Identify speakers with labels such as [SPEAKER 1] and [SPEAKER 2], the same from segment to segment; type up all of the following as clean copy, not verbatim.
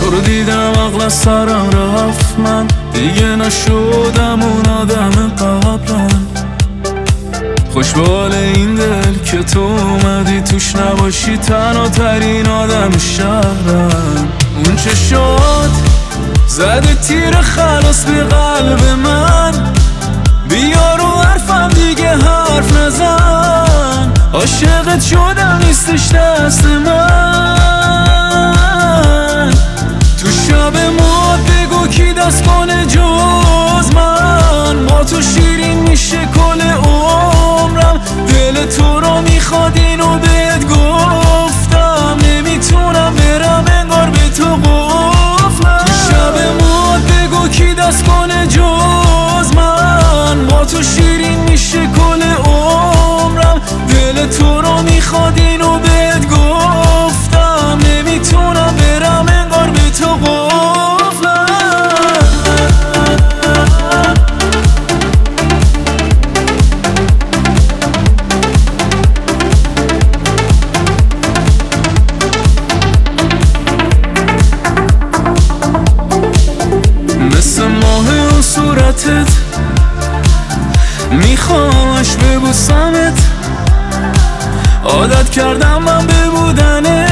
[SPEAKER 1] تو رو دیدم عقل از سرم رفت، من دیگه نشدم اون آدم قبلم. خوشبال این دل که تو اومدی توش نباشی، تنها ترین آدم شهرم. اون چشات زده تیر خلاص به قلب من، بیا رو حرفم دیگه حرف نزن. عاشقت شدم نیستش دست من، تو شب موت بگو کی دست کنه جز من. با تو شیرین میشه کل عمرم، دل تو رو میخواد اینو بهت گفتم. نمیتونم برم انگار به تو قفلم. تو شب موت بگو کی دست کنه جز من. با تو شیرین میشه کل عمرم، دل تو رو میخواد اینو بهت گفتم. نمیتونم برم انگار به تو قفلم. مثل ماه و صورتت میخوامش ببوسمت، عادت کردم من ببودنت،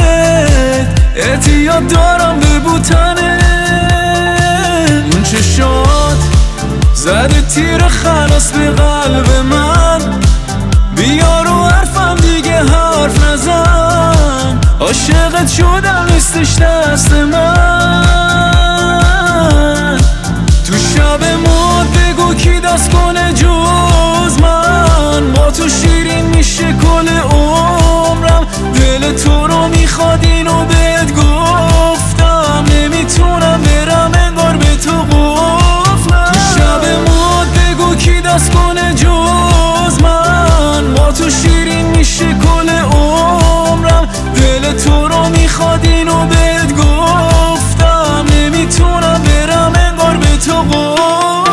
[SPEAKER 1] اعتیاد دارم ببوتنت. اون چشات زده تیر خلاص به قلب من، بیا رو حرفم دیگه حرف نزن. عاشقت شدم نیستش دست من، تو شب موت بگو کی دست کنه جز من. با تو شیرین میشه کل عمرم، دل تو رو میخواد اینو بهت گفتم. نمیتونم برم انگار به تو قفلم. تو شب موت بگو کی دست کنه جز من. با تو شیرین میشه کل عمرم، دل تو رو میخواد اینو بهت گفتم. نمیتونم برم انگار به تو قفلم.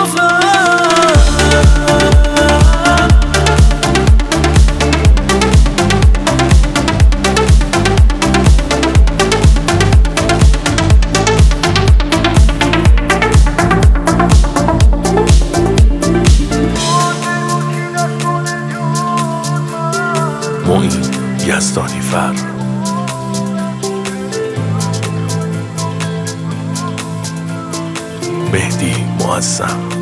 [SPEAKER 2] معین یزدانی فر. مهدی معظم.